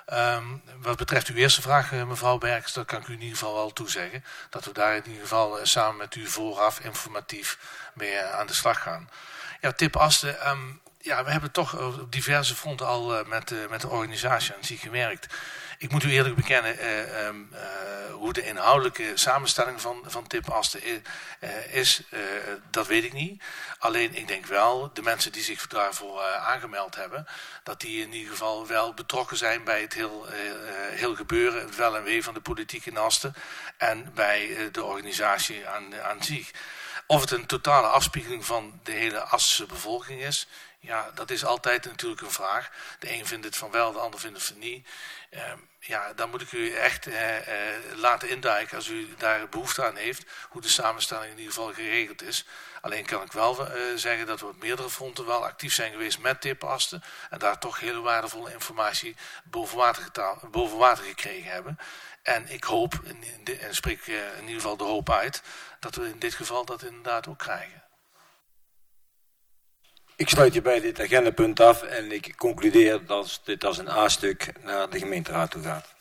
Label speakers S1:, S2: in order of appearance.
S1: Wat betreft uw eerste vraag, mevrouw Berks, dat kan ik u in ieder geval wel toezeggen. Dat we daar in ieder geval samen met u vooraf informatief mee aan de slag gaan. Ja, Tip Asten, ja, we hebben toch op diverse fronten al met de organisatie aan zich gewerkt. Ik moet u eerlijk bekennen, hoe de inhoudelijke samenstelling van Tip Asten is, dat weet ik niet. Alleen ik denk wel, de mensen die zich daarvoor aangemeld hebben, dat die in ieder geval wel betrokken zijn bij het heel gebeuren, het wel en wee van de politiek in Asten en bij de organisatie aan zich. Of het een totale afspiegeling van de hele Astense bevolking is, ja, dat is altijd natuurlijk een vraag. De een vindt het van wel, de ander vindt het van niet. Ja, dan moet ik u echt laten induiken als u daar behoefte aan heeft, hoe de samenstelling in ieder geval geregeld is. Alleen kan ik wel zeggen dat we op meerdere fronten wel actief zijn geweest met Tip Asten en daar toch hele waardevolle informatie boven water gekregen hebben. En ik hoop, en spreek in ieder geval de hoop uit, dat we in dit geval dat inderdaad ook krijgen.
S2: Ik sluit je bij dit agendapunt af en ik concludeer dat dit als een A-stuk naar de gemeenteraad toe gaat.